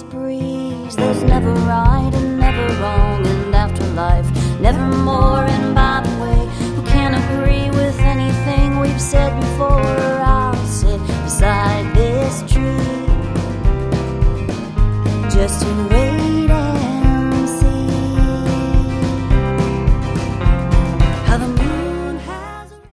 breeze. There's never right and never wrong and afterlife, nevermore. And by the way, who can't agree with anything we've said before? I'll sit beside this tree just to wait.